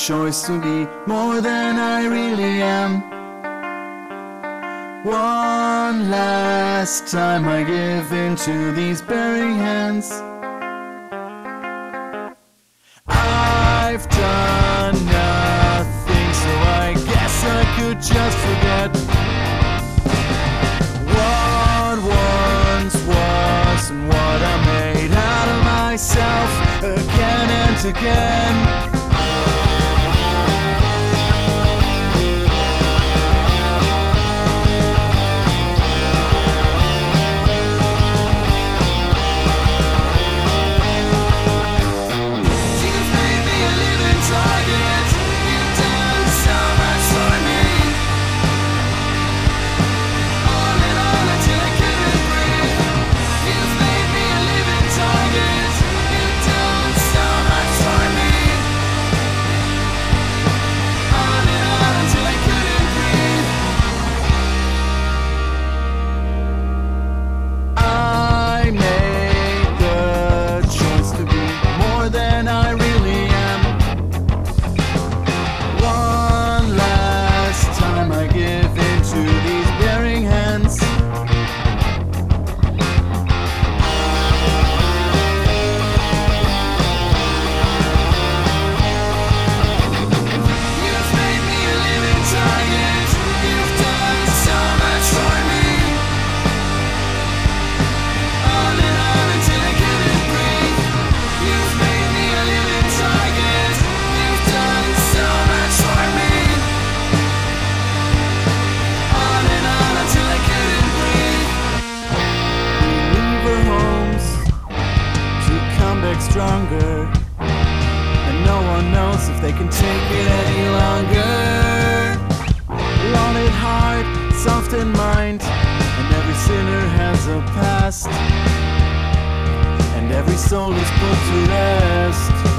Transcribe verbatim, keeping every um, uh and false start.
choice to be more than I really am. One last time I give in to these bearing hands. I've done nothing, so I guess I could just forget what once was and what I made out of myself again and again. Stronger, and no one knows if they can take it any longer. Wanted heart, soft in mind, and every sinner has a past, and every soul is put to rest.